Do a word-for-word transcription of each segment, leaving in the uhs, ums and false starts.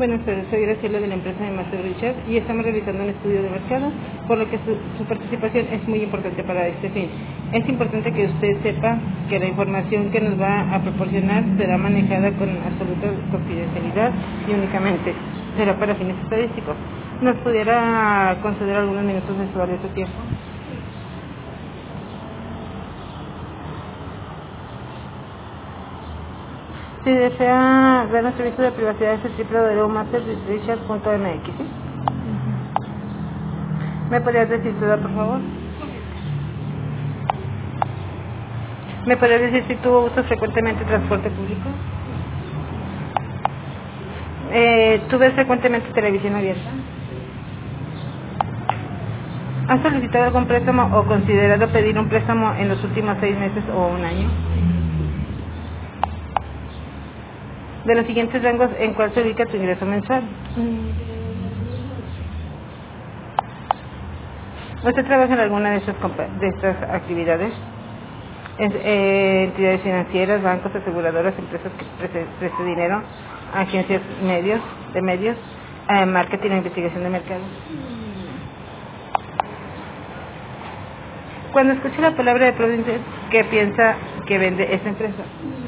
Buenas tardes, soy Graciela de la empresa de Master Richard y estamos realizando un estudio de mercado, por lo que su, su participación es muy importante para este fin. Es importante que usted sepa que la información que nos va a proporcionar será manejada con absoluta confidencialidad y únicamente será para fines estadísticos. ¿Nos pudiera conceder algunos minutos de su valioso tiempo? Si desea ver nuestro servicio de privacidad es el w w w punto master richard punto m x, ¿sí? ¿Me podrías decir tu edad, por favor? ¿Me podrías decir si tú usas frecuentemente transporte público? Eh, ¿Tú ves frecuentemente televisión abierta? ¿Has solicitado algún préstamo o considerado pedir un préstamo en los últimos seis meses o un año? De los siguientes rangos, ¿en cuál se ubica tu ingreso mensual? ¿Usted trabaja en alguna de estas, de estas actividades? Es, eh, entidades financieras, bancos, aseguradoras, empresas que prestan dinero, agencias medios, de medios, eh, marketing e investigación de mercado. Cuando escuche la palabra de Providence, ¿qué piensa que vende esta empresa?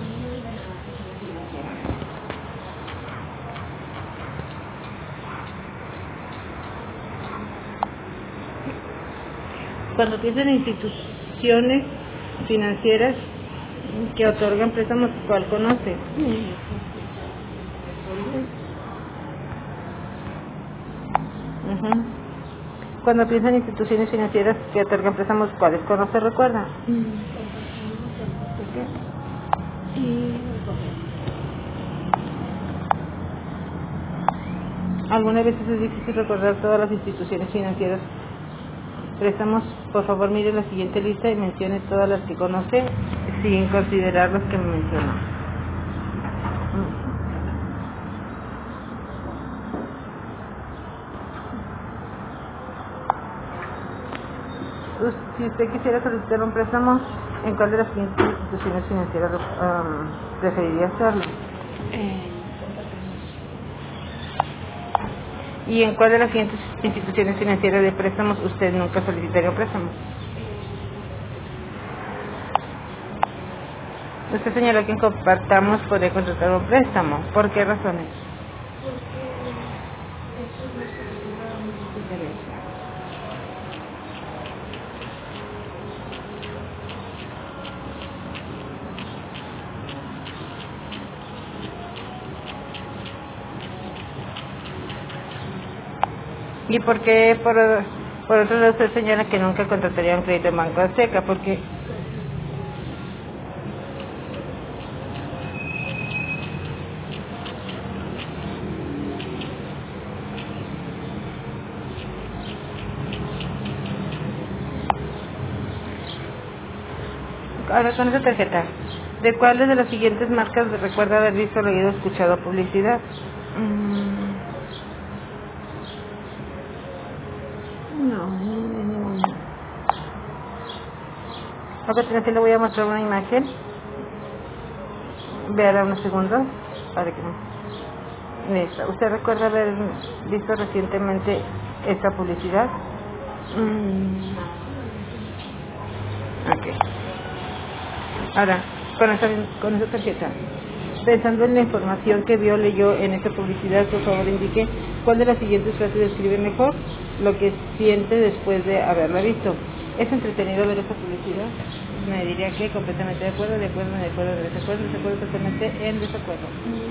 Cuando piensa en instituciones financieras que otorgan préstamos, ¿cuál conoce? Uh-huh. Cuando piensa en instituciones financieras que otorgan préstamos, ¿cuáles conoce? ¿Recuerda? Algunas veces es difícil recordar todas las instituciones financieras. Préstamos, por favor, mire la siguiente lista y mencione todas las que conoce sin considerar las que me mencionó. Si usted quisiera solicitar un préstamo, ¿en cuál de las siguientes instituciones financieras um, preferiría hacerlo? Eh, ¿Y en cuál de las siguientes instituciones financieras de préstamos usted nunca solicitaría un préstamo? Usted señaló que en Compartamos podría contratar un préstamo. ¿Por qué razones? ¿Y por qué, por, por otro lado, usted señala que nunca contrataría un crédito en Banco Azteca? Porque ahora con esa tarjeta, ¿de cuáles de las siguientes marcas recuerda haber visto, leído o escuchado publicidad? Mm. No, no. A continuación le voy a mostrar una imagen. Véala unos segundos para que esta. ¿Usted recuerda haber visto recientemente esta publicidad? Mm. Ok. Ahora, con esa, con esa tarjeta, pensando en la información que vio, leyó en esta publicidad, por favor indique cuál de las siguientes frases describe mejor lo que siente después de haberla visto. ¿Es entretenido ver esta publicidad? Me diría que completamente de acuerdo, de acuerdo, de acuerdo, de desacuerdo, de acuerdo, totalmente en desacuerdo.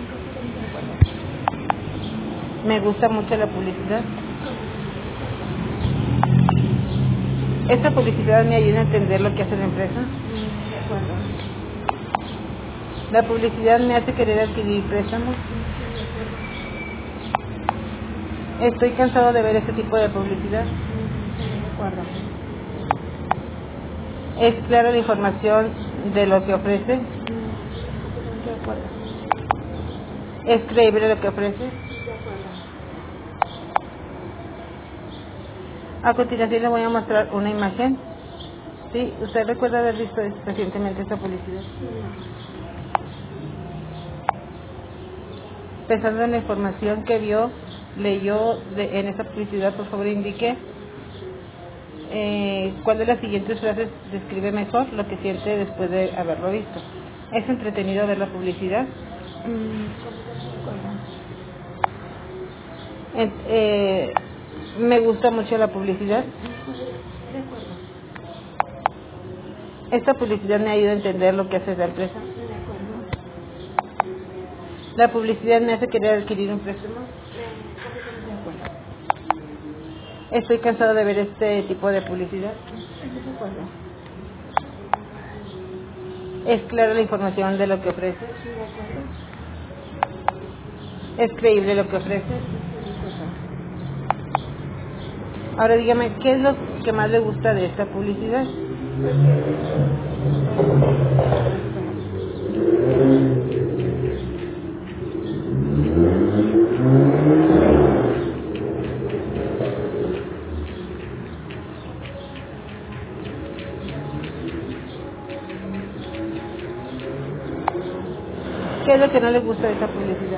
Me gusta mucho la publicidad. ¿Esta publicidad me ayuda a entender lo que hace la empresa? De acuerdo. ¿La publicidad me hace querer adquirir préstamos? Estoy cansado de ver este tipo de publicidad. De acuerdo. ¿Es clara la información de lo que ofrece? De acuerdo. ¿Es creíble lo que ofrece? De acuerdo. A continuación le voy a mostrar una imagen. ¿Sí? ¿Usted recuerda haber visto recientemente esta publicidad? Sí. Pensando en la información que vio, leyó de, en esa publicidad, por favor indique eh, cuál de las siguientes frases describe mejor lo que siente después de haberlo visto. ¿Es entretenido ver la publicidad? Mm, En- eh, me gusta mucho la publicidad. de acuerdo. Esta publicidad me ayuda a entender lo que hace la empresa. De acuerdo. La publicidad me hace querer adquirir un préstamo. De acuerdo. Estoy cansado de ver este tipo de publicidad. De acuerdo. Es clara la información de lo que ofrece. De acuerdo. Es creíble lo que ofrece. De acuerdo. Ahora dígame, ¿qué es lo que más le gusta de esta publicidad? ¿Qué es lo que no le gusta de esta publicidad?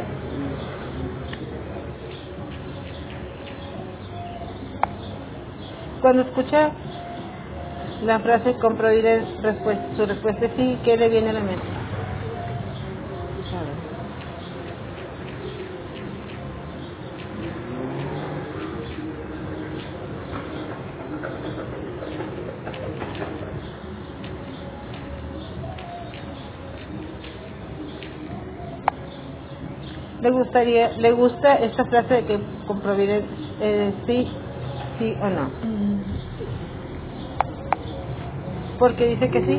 Cuando escucha la frase con probabilidad respuesta, su respuesta es sí, ¿qué le viene a la mente? A ver. ¿Le gustaría, le gusta esta frase de que con probabilidad eh, sí, sí o no? Mm, ¿Por qué dice que sí?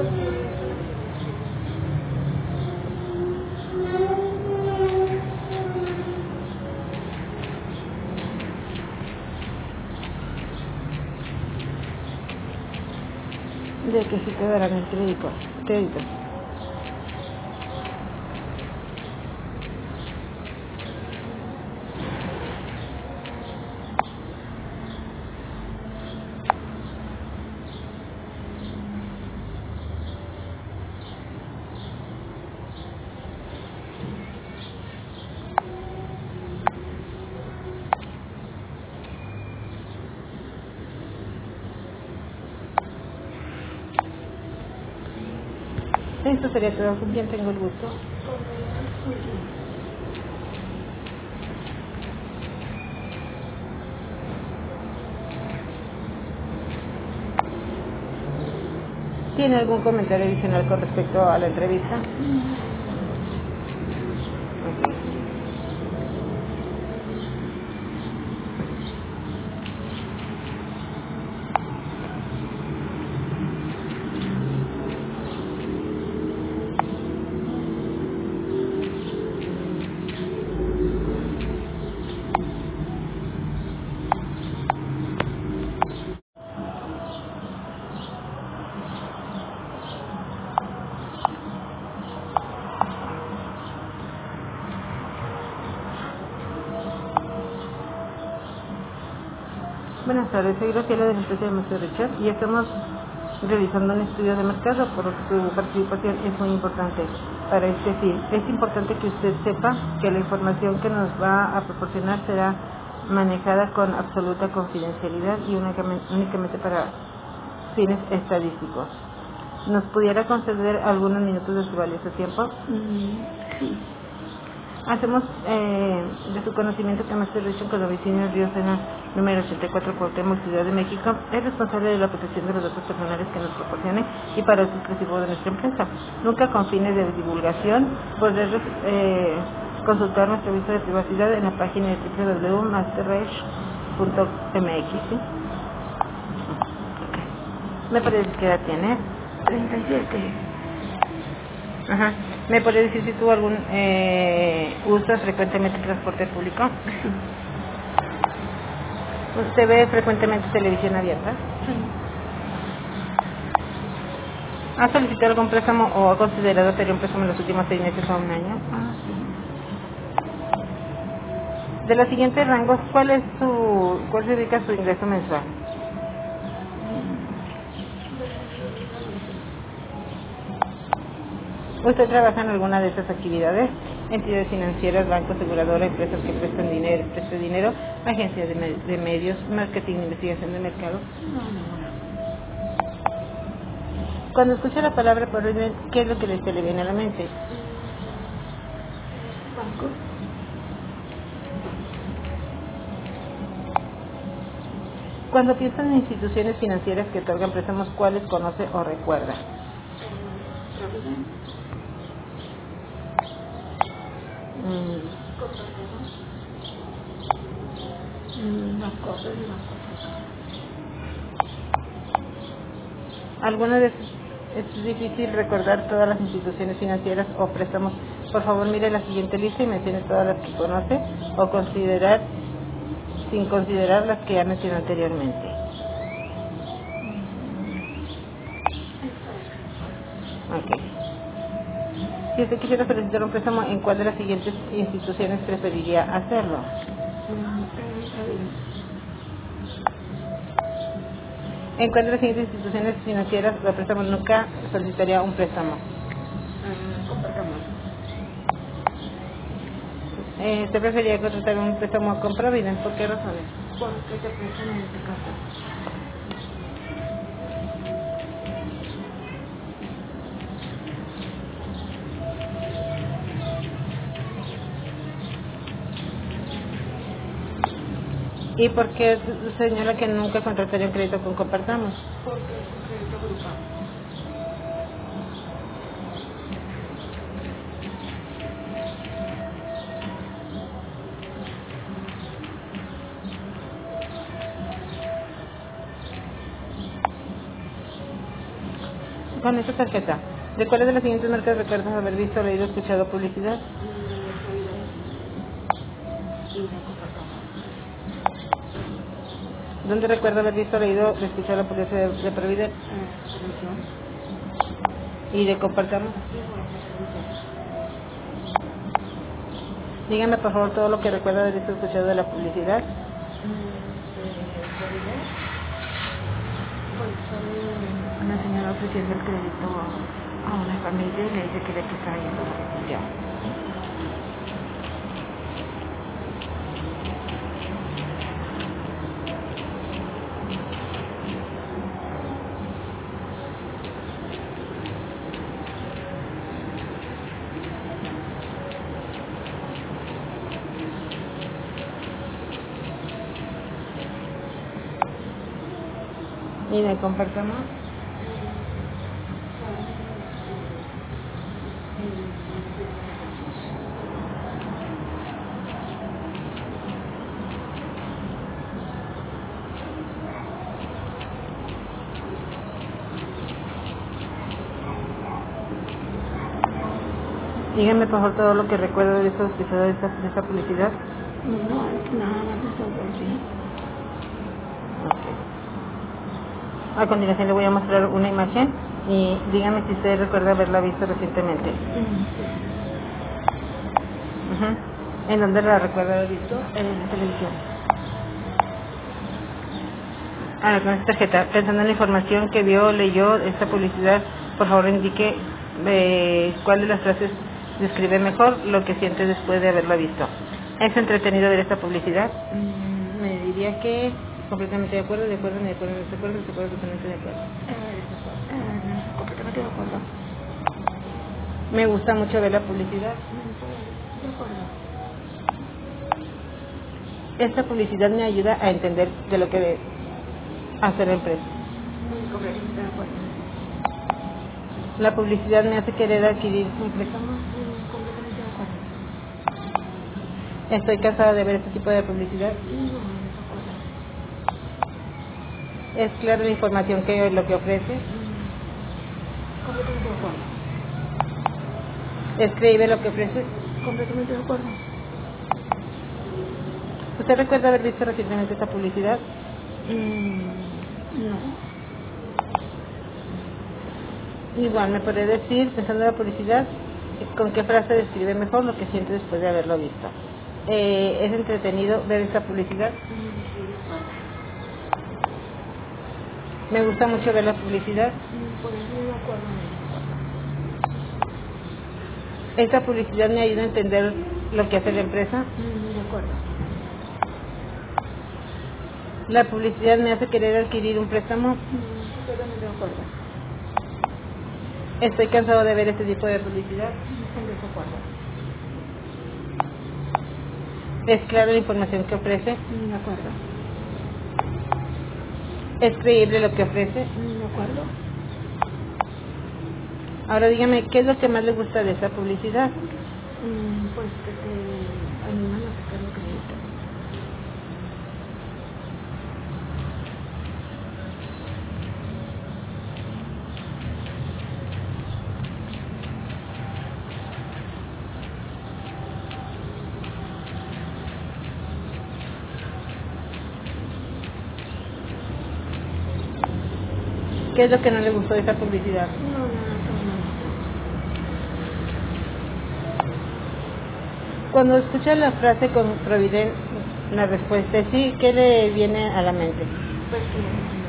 De que sí te darán el crédito. crédito. Esto sería todo. ¿Con quién tengo el gusto? ¿Tiene algún comentario adicional con respecto a la entrevista? Ok. Buenas tardes, soy Graciela de la empresa de Master Richard y estamos realizando un estudio de mercado, por lo que su participación es muy importante para este fin. Es importante que usted sepa que la información que nos va a proporcionar será manejada con absoluta confidencialidad y únicamente, únicamente para fines estadísticos. ¿Nos pudiera conceder algunos minutos de su valioso tiempo? mm, sí. Hacemos eh, de su conocimiento que Master Richard, con domicilio en Río Sena, número ochenta y cuatro, Cuauhtémoc, Ciudad de México, es responsable de la protección de los datos personales que nos proporcione y para uso exclusivo de nuestra empresa. Nunca con fines de divulgación, podrá eh, consultar nuestro aviso de privacidad en la página de doble u doble u doble u punto masterrich punto m x. ¿Sí? ¿Me parece que edad tiene? treinta y siete. Ajá. ¿Me puede decir si tuvo algún eh, uso frecuentemente de transporte público? Sí. ¿Usted ve frecuentemente televisión abierta? Sí. ¿Ha solicitado algún préstamo o ha considerado hacer un préstamo en los últimos seis meses o un año? Ah, sí. De los siguientes rangos, ¿cuál es su, cuál se dedica su ingreso mensual? ¿Usted trabaja en alguna de estas actividades? entidades financieras, bancos, aseguradoras, empresas que prestan dinero, prestan dinero, agencias de, me de medios, marketing, investigación de mercado. No, ninguna. Cuando escucha la palabra prohíben, ¿qué es lo que le, se le viene a la mente? Banco. Cuando piensan en instituciones financieras que otorgan préstamos, ¿cuáles conoce o recuerda? Provident. Mm. Mm, más cosas y más cosas. Algunas veces es difícil recordar todas las instituciones financieras o préstamos. Por favor, mire la siguiente lista y mencione todas las que conoce o considerar sin considerar las que ya mencioné anteriormente. Ok. Si usted quisiera solicitar un préstamo, ¿en cuál de las siguientes instituciones preferiría hacerlo? ¿En cuál de las siguientes instituciones financieras o préstamos nunca solicitaría un préstamo? Eh, ¿Usted preferiría contratar un préstamo con Provident? ¿Por qué razones? Porque te prestan en este caso. ¿Y por qué señora que nunca contrataría un crédito con Compartamos? Porque es un crédito grupal. Con esta tarjeta, ¿de cuáles de las siguientes marcas recuerdas haber visto, leído, escuchado publicidad? ¿Dónde recuerda haber visto, leído, escuchado la publicidad de, de Provident? ¿Y de Compartamos? Dígame por favor todo lo que recuerda haber visto, escuchado de la publicidad. Una señora ofreciendo el crédito a una familia y le dice que le que está yendo ya. ¿Y de Compartamos? Dígame por favor todo lo que recuerdo de esos episodios de esta, de esta publicidad. No, es nada más de eso, sí. Okay. A continuación le voy a mostrar una imagen y dígame si usted recuerda haberla visto recientemente. Mm, sí. Uh-huh. ¿En dónde la recuerda haber visto? En la televisión. Ah, con esta tarjeta. Pensando en la información que vio, leyó esta publicidad, por favor indique eh, cuál de las frases describe mejor lo que siente después de haberla visto. ¿Es entretenido ver esta publicidad? Mm, me diría que completamente de acuerdo, de acuerdo, de acuerdo, de acuerdo, de acuerdo, totalmente de acuerdo. Eh, eh, completamente de acuerdo. Me gusta mucho ver la publicidad. De acuerdo. Esta publicidad me ayuda a entender de lo que hace la empresa. Completamente de acuerdo. La publicidad me hace querer adquirir un préstamo. Completamente de acuerdo. Estoy cansada de ver este tipo de publicidad. No, de acuerdo. Es clara la información que lo que ofrece. Completamente de acuerdo. Es creíble lo que ofrece. Completamente de acuerdo. ¿Usted recuerda haber visto recientemente esta publicidad? Mm, no. Igual, ¿me podría decir, pensando en la publicidad, con qué frase describe mejor lo que siente después de haberlo visto? Eh, ¿Es entretenido ver esta publicidad? Me gusta mucho ver la publicidad. Por eso de acuerdo. ¿Esta publicidad me ayuda a entender lo que hace la empresa? Mm, de acuerdo. ¿La publicidad me hace querer adquirir un préstamo? Mm, totalmente de acuerdo. ¿Estoy cansado de ver este tipo de publicidad? Estoy de acuerdo. ¿Es clara la información que ofrece? Mm, de acuerdo. ¿Es creíble lo que ofrece? Mm, de acuerdo. Ahora dígame, ¿qué es lo que más le gusta de esa publicidad? Mm, pues que te animan a sacar un crédito. ¿Qué es lo que no le gustó de esa publicidad? No, no, no, todo mal. Cuando escucha la frase con Providen, la respuesta es sí, ¿qué le viene a la mente? Pues que ya no tengo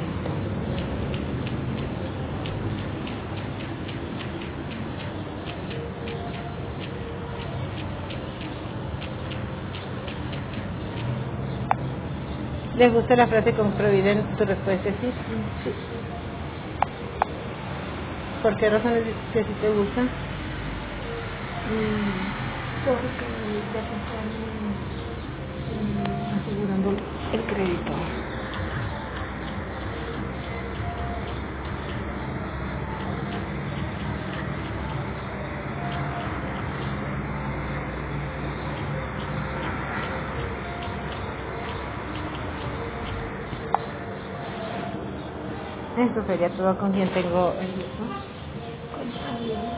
crédito. ¿Le gusta la frase con Providen? Su respuesta es sí. Mm, sí. ¿Por qué razones que sí te gusta? Mm, porque ya te están mm, asegurando el crédito. Esto sería todo con quien tengo el gusto. Con alguien.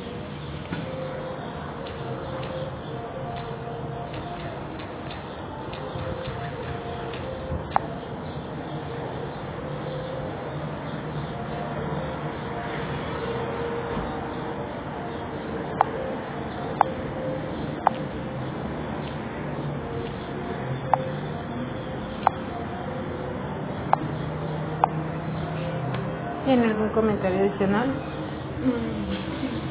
¿Tiene algún comentario adicional? Mm, sí, sí,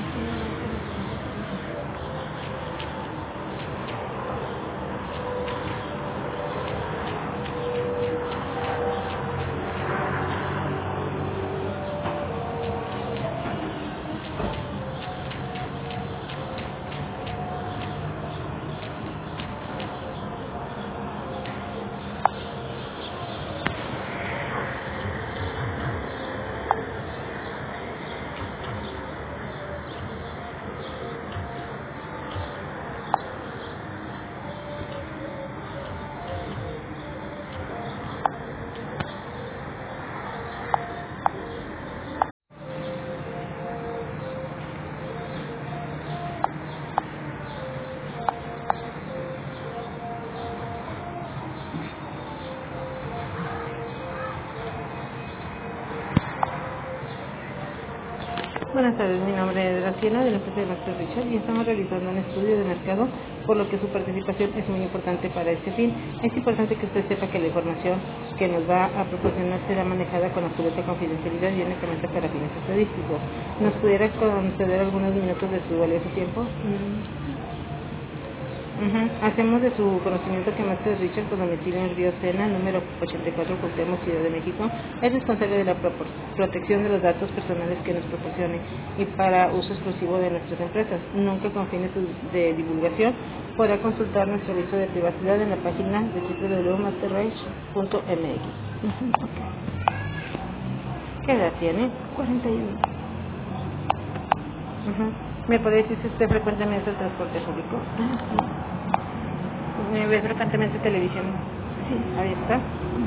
Buenas tardes, mi nombre es Graciela de la empresa de Master Richard y estamos realizando un estudio de mercado, por lo que su participación es muy importante para este fin. Es importante que usted sepa que la información que nos va a proporcionar será manejada con absoluta confidencialidad y únicamente para fines estadísticos. ¿Nos pudiera conceder algunos minutos de su valioso tiempo? Mm, Uh-huh. Hacemos de su conocimiento que Master Richard, con domicilio en Río Sena, número ochenta y cuatro, Cuauhtémoc, Ciudad de México, es responsable de la propor- protección de los datos personales que nos proporcione y para uso exclusivo de nuestras empresas, nunca con fines de divulgación. Podrá consultar nuestro aviso de privacidad en la página de w w w punto master rich punto m x. ujú, ok. ¿Qué edad tiene? cuarenta y uno. Uh-huh. ¿Me puede decir si usted frecuentemente el transporte público? Ah, ¿Me ve frecuentemente televisión? sí. Sí. Ahí está.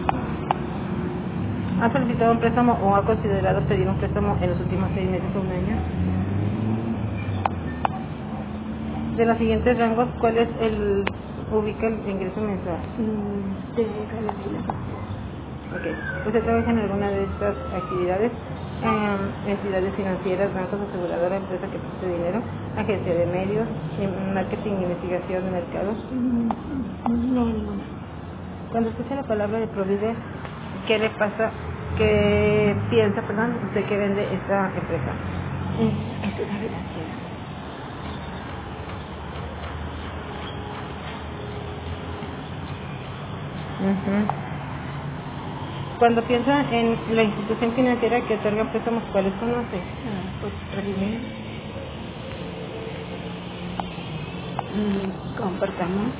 ¿Ha solicitado un préstamo o ha considerado pedir un préstamo en los últimos seis meses o un año? De los siguientes rangos, ¿cuál es el ubica el ingreso mensual? Mm, de relatividad. Ok. ¿Usted trabaja en alguna de estas actividades? Eh, entidades financieras, bancos, aseguradora, empresa que preste dinero, agencia de medios, em, marketing e investigación de mercado. Mm, no, ninguna. Cuando escucha la palabra de Provide, ¿qué le pasa? ¿Qué piensa, perdón, usted que vende esta empresa? Eh, entidad financiera. Uh-huh. Cuando piensa en la institución financiera que otorga préstamos, ¿cuáles conoce? Ah, pues Providen, mm, Compartamos,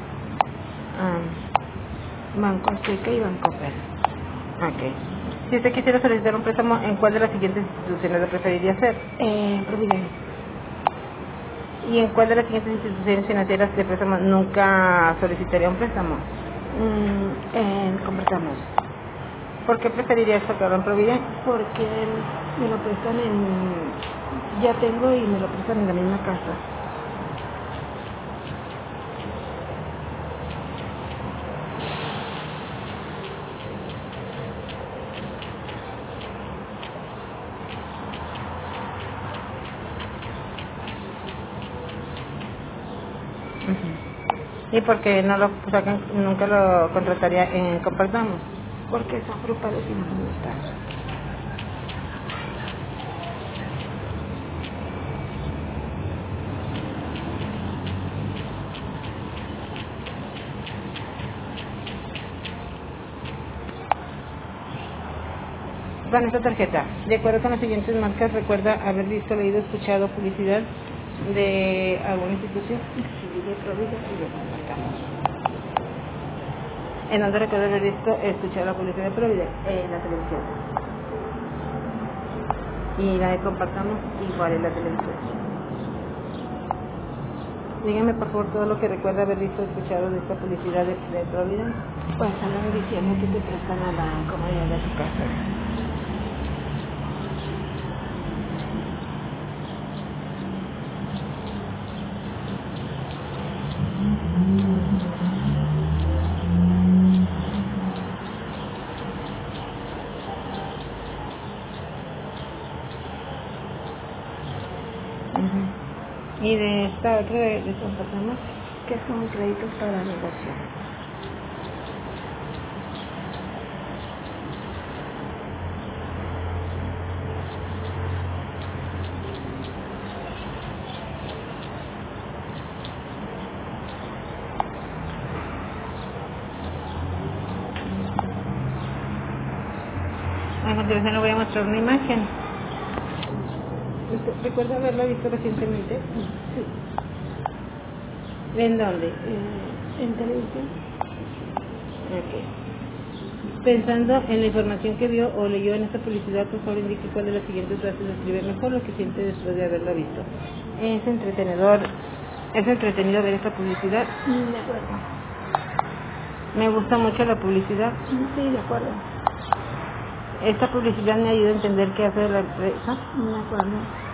um, Banco Azteca y Banco Pel. Ok. Si usted quisiera solicitar un préstamo, ¿en cuál de las siguientes instituciones lo preferiría hacer? Eh, Providen. ¿Y en cuál de las siguientes instituciones financieras de préstamo nunca solicitaría un préstamo? Mm, eh, Compartamos. ¿Por qué preferiría sacarlo en Providen? Porque me lo prestan en... Ya tengo y me lo prestan en la misma casa. ¿Y por qué no lo sacan, nunca lo contrataría en Compartamos? Porque son grupales y no me gustan. Con esta tarjeta, de acuerdo con las siguientes marcas, ¿recuerda haber visto, leído, escuchado publicidad de alguna institución? Sí, de Providen y de Compartamos. ¿En dónde recuerda haber visto, escuchado la publicidad de Providen? En la televisión. Y la de Compartamos, igual en la televisión. Dígame por favor todo lo que recuerda haber visto, escuchado de esta publicidad de, de Providen. Pues andan diciendo que te prestan a la comodidad de tu casa. Uh-huh. ¿Y de esta otra de, de Compartamos? Que son créditos para negocio. A continuación le voy a mostrar una imagen. ¿Usted recuerda haberla visto recientemente? Sí. ¿En dónde? Eh, en televisión. Ok. Pensando en la información que vio o leyó en esta publicidad, por favor indique cuál de las siguientes frases describe mejor lo que siente después de haberla visto. Es entretenedor, es entretenido ver esta publicidad. Mm, de acuerdo. Me gusta mucho la publicidad. Sí, de acuerdo. Esta publicidad me ayuda a entender qué hace la empresa. De acuerdo.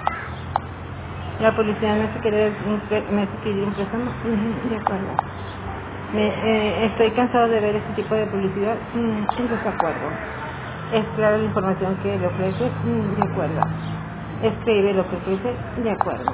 La publicidad me hace querer un, pre- me hace querer un préstamo. Mm, de acuerdo. Me, eh, estoy cansado de ver este tipo de publicidad. Mm, en desacuerdo. Es clara la información que le ofrece. Mm, de acuerdo. Es creíble lo que ofrece. De acuerdo.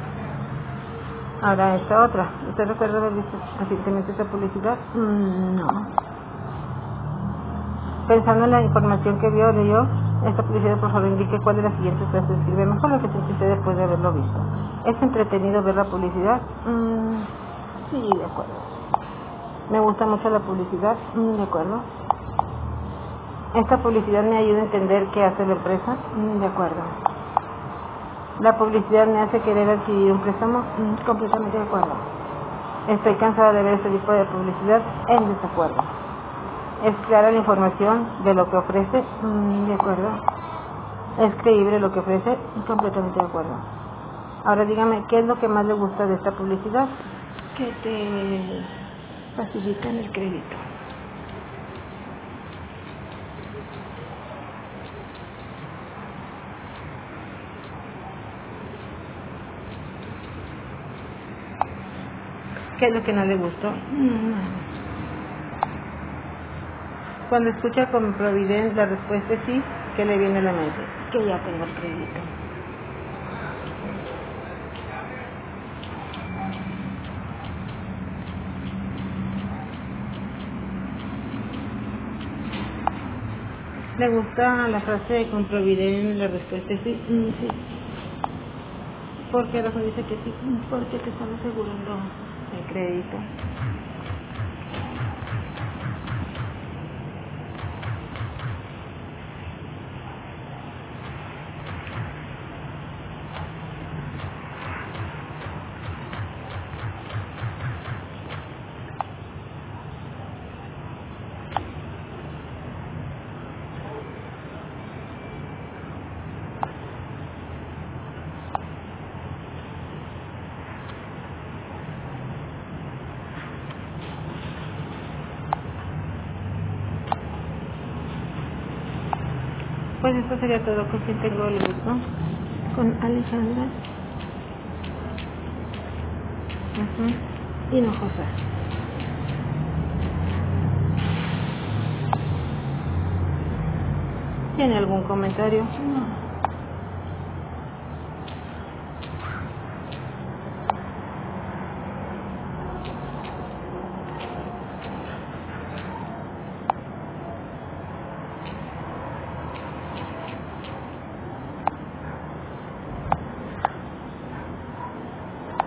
Ahora esta otra. ¿Usted recuerda haber visto recientemente esta publicidad? Mm, no. Pensando en la información que vio o leyó, esta publicidad, por favor indique cuál de las siguientes frases describe mejor lo que siente usted después de haberlo visto. ¿Es entretenido ver la publicidad? Mm, sí, de acuerdo. Me gusta mucho la publicidad. Mm, de acuerdo. Esta publicidad me ayuda a entender qué hace la empresa. Mm, de acuerdo. La publicidad me hace querer adquirir un préstamo. Mm, completamente de acuerdo. Estoy cansada de ver este tipo de publicidad. En desacuerdo. Es clara la información de lo que ofrece. Mm, de acuerdo. Es creíble lo que ofrece. Completamente de acuerdo. Ahora dígame, ¿qué es lo que más le gusta de esta publicidad? Que te facilitan el crédito. ¿Qué es lo que no le gustó? Mm, Cuando escucha con Providen la respuesta es sí, ¿qué le viene a la mente? que ya tengo el crédito. ¿Le gusta la frase de con Providen la respuesta es sí? Mm, sí. ¿Por qué razón dice que sí? Mm, porque te están asegurando el crédito. Pues esto sería todo. ¿Con quién tengo el gusto? Con Alejandra Uh-huh. Hinojosa. ¿Tiene algún comentario? No.